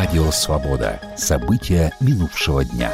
Радио «Свобода». События минувшего дня.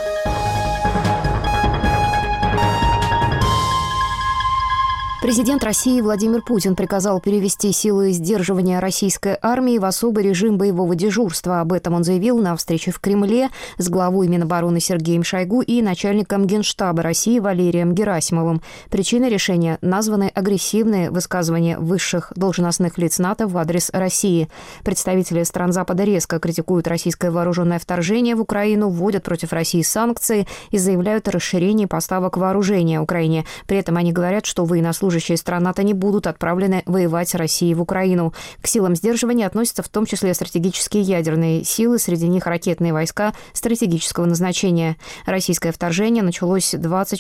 Президент России Владимир Путин приказал перевести силы сдерживания российской армии в особый режим боевого дежурства. Об этом он заявил на встрече в Кремле с главой Минобороны Сергеем Шойгу и начальником Генштаба России Валерием Герасимовым. Причиной решения названы агрессивные высказывания высших должностных лиц НАТО в адрес России. Представители стран Запада резко критикуют российское вооруженное вторжение в Украину, вводят против России санкции и заявляют о расширении поставок вооружения Украине. При этом они говорят, что военнослужащие стран НАТО не будут отправлены воевать с Россией в Украину. К силам сдерживания относятся в том числе стратегические ядерные силы, среди них ракетные войска стратегического назначения. Российское вторжение началось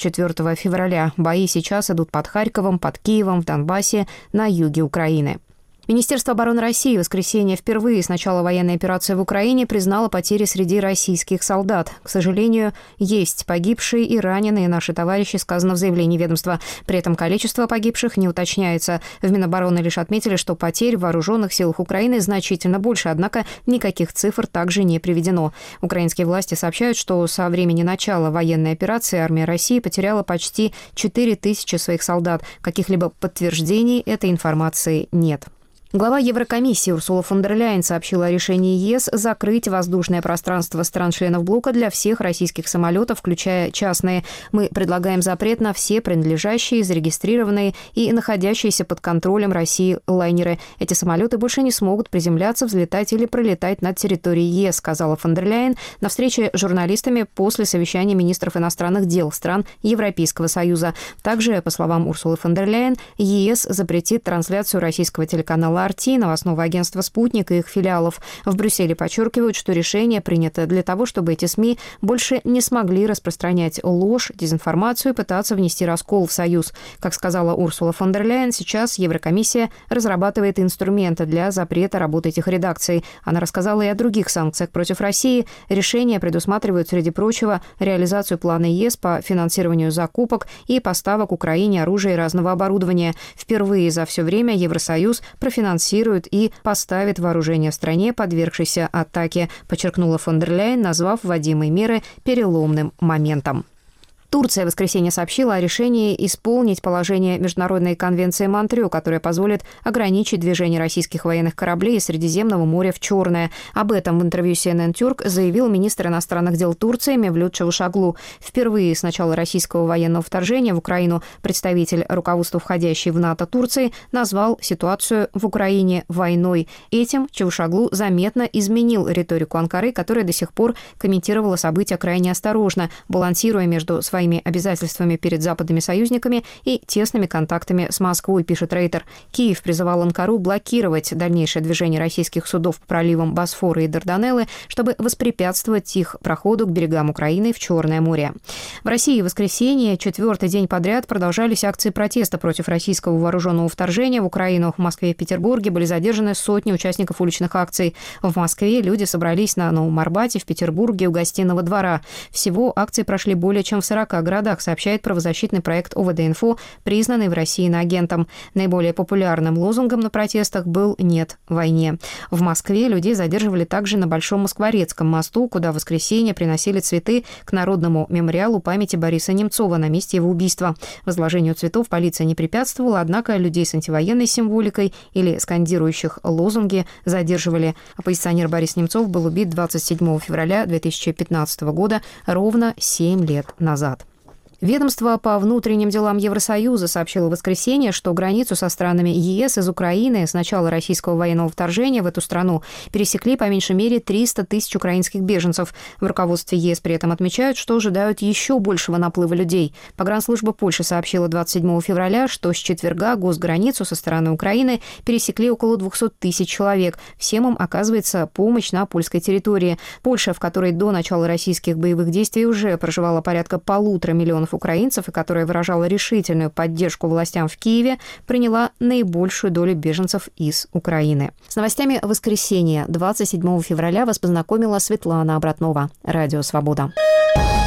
24 февраля. Бои сейчас идут под Харьковом, под Киевом, в Донбассе, на юге Украины. Министерство обороны России в воскресенье впервые с начала военной операции в Украине признало потери среди российских солдат. К сожалению, есть погибшие и раненые наши товарищи, сказано в заявлении ведомства. При этом количество погибших не уточняется. В Минобороны лишь отметили, что потерь в вооруженных силах Украины значительно больше, однако никаких цифр также не приведено. Украинские власти сообщают, что со времени начала военной операции армия России потеряла почти 4000 своих солдат. Каких-либо подтверждений этой информации нет. Глава Еврокомиссии Урсула фон дер Ляйен сообщила о решении ЕС закрыть воздушное пространство стран-членов блока для всех российских самолетов, включая частные. Мы предлагаем запрет на все принадлежащие, зарегистрированные и находящиеся под контролем России лайнеры. Эти самолеты больше не смогут приземляться, взлетать или пролетать над территорией ЕС, сказала фон дер Ляйен на встрече с журналистами после совещания министров иностранных дел стран Европейского Союза. Также, по словам Урсулы фон дер Ляйен, ЕС запретит трансляцию российского телеканала RT, новостного агентства «Спутник» и их филиалов. В Брюсселе подчеркивают, что решение принято для того, чтобы эти СМИ больше не смогли распространять ложь, дезинформацию и пытаться внести раскол в Союз. Как сказала Урсула фон дер Ляйен, сейчас Еврокомиссия разрабатывает инструменты для запрета работы этих редакций. Она рассказала и о других санкциях против России. Решения предусматривают, среди прочего, реализацию плана ЕС по финансированию закупок и поставок Украине оружия и разного оборудования. Впервые за все время Евросоюз профинансирует и поставит вооружение в стране, подвергшейся атаке, подчеркнула фон дер Ляйен, назвав вводимые меры переломным моментом. Турция в воскресенье сообщила о решении исполнить положение Международной конвенции Монтрео, которая позволит ограничить движение российских военных кораблей из Средиземного моря в Черное. Об этом в интервью CNN Türk заявил министр иностранных дел Турции Мевлют Чавушоглу. Впервые с начала российского военного вторжения в Украину представитель руководства входящей в НАТО Турции назвал ситуацию в Украине войной. Этим Чавушоглу заметно изменил риторику Анкары, которая до сих пор комментировала события крайне осторожно, балансируя между своими обязательствами перед западными союзниками и тесными контактами с Москвой, пишет Рейтер. Киев призывал Анкару блокировать дальнейшее движение российских судов по проливам Босфора и Дарданеллы, чтобы воспрепятствовать их проходу к берегам Украины в Черное море. В России в воскресенье 4-й день подряд продолжались акции протеста против российского вооруженного вторжения в Украину. В Москве и Петербурге были задержаны сотни участников уличных акций. В Москве люди собрались на Новом Арбате, в Петербурге у Гостиного двора. Всего акции прошли более чем в 40 городах, сообщает правозащитный проект ОВД-Инфо, признанный в России иноагентом. Наиболее популярным лозунгом на протестах был «Нет войне». В Москве людей задерживали также на Большом Москворецком мосту, куда в воскресенье приносили цветы к Народному мемориалу памяти Бориса Немцова на месте его убийства. Возложению цветов полиция не препятствовала, однако людей с антивоенной символикой или скандирующих лозунги задерживали. Оппозиционер Борис Немцов был убит 27 февраля 2015 года, ровно 7 лет назад. Ведомство по внутренним делам Евросоюза сообщило в воскресенье, что границу со странами ЕС из Украины с начала российского военного вторжения в эту страну пересекли по меньшей мере 300 тысяч украинских беженцев. В руководстве ЕС при этом отмечают, что ожидают еще большего наплыва людей. Погранслужба Польши сообщила 27 февраля, что с четверга госграницу со стороны Украины пересекли около 200 тысяч человек. Всем им оказывается помощь на польской территории. Польша, в которой до начала российских боевых действий уже проживало порядка 1,5 миллиона украинцев и которая выражала решительную поддержку властям в Киеве, приняла наибольшую долю беженцев из Украины. С новостями воскресенья 27 февраля вас познакомила Светлана Обратнова. Радио «Свобода».